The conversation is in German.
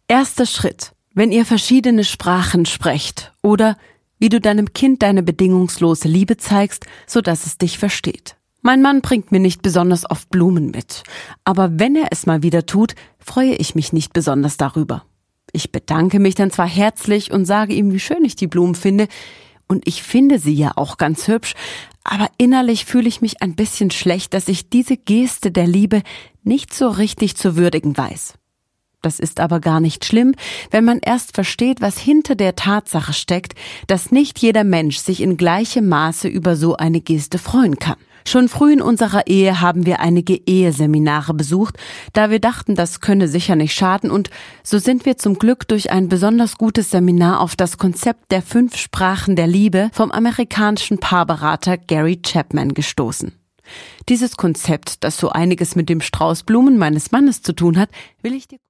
Erster Schritt, wenn ihr verschiedene Sprachen sprecht oder wie du deinem Kind deine bedingungslose Liebe zeigst, sodass es dich versteht. Mein Mann bringt mir nicht besonders oft Blumen mit, aber wenn er es mal wieder tut, freue ich mich nicht besonders darüber. Ich bedanke mich dann zwar herzlich und sage ihm, wie schön ich die Blumen finde, und ich finde sie ja auch ganz hübsch, aber innerlich fühle ich mich ein bisschen schlecht, dass ich diese Geste der Liebe nicht so richtig zu würdigen weiß. Das ist aber gar nicht schlimm, wenn man erst versteht, was hinter der Tatsache steckt, dass nicht jeder Mensch sich in gleichem Maße über so eine Geste freuen kann. Schon früh in unserer Ehe haben wir einige Eheseminare besucht, da wir dachten, das könne sicher nicht schaden, und so sind wir zum Glück durch ein besonders gutes Seminar auf das Konzept der 5 Sprachen der Liebe vom amerikanischen Paarberater Gary Chapman gestoßen. Dieses Konzept, das so einiges mit dem Strauß Blumen meines Mannes zu tun hat, will ich dir